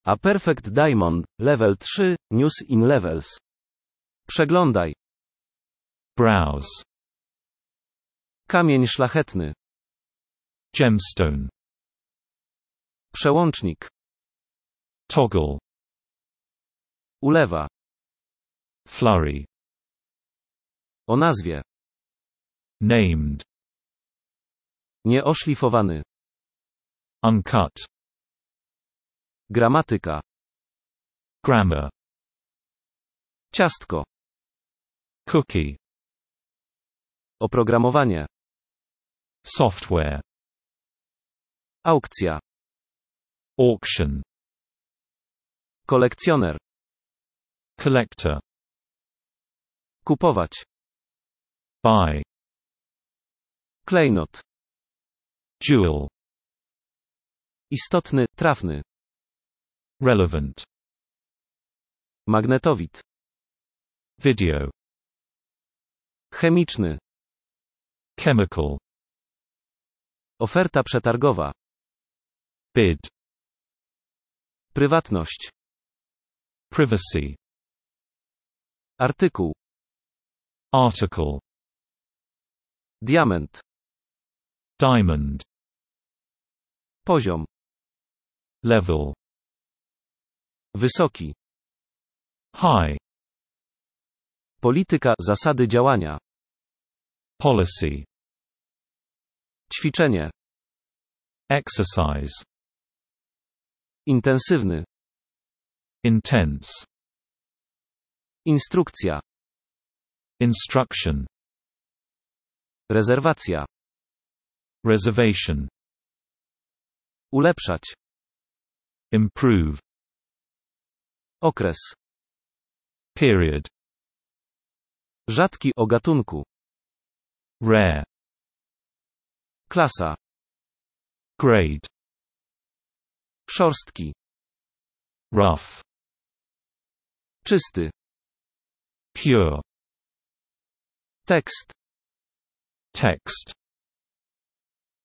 A Perfect Diamond, Level 3, News in Levels. Przeglądaj. Browse. Kamień szlachetny. Gemstone. Przełącznik. Toggle. Ulewa. Flurry. O nazwie. Named. Nieoszlifowany. Uncut. Gramatyka. Grammar. Ciastko. Cookie. Oprogramowanie. Software. Aukcja. Auction. Kolekcjoner. Collector. Kupować. Buy. Klejnot. Jewel. Istotny, trafny. Relevant. Magnetowid. Video. Chemiczny. Chemical. Oferta przetargowa. Bid. Prywatność. Privacy. Artykuł. Article. Diament. Diamond. Poziom. Level. Wysoki. High. Polityka, zasady działania. Policy. Ćwiczenie. Exercise. Intensywny. Intense. Instrukcja. Instruction. Rezerwacja. Reservation. Ulepszać. Improve. Okres. Period. Rzadki o gatunku. Rare. Klasa. Grade. Szorstki. Rough. Czysty. Pure. Tekst. Text.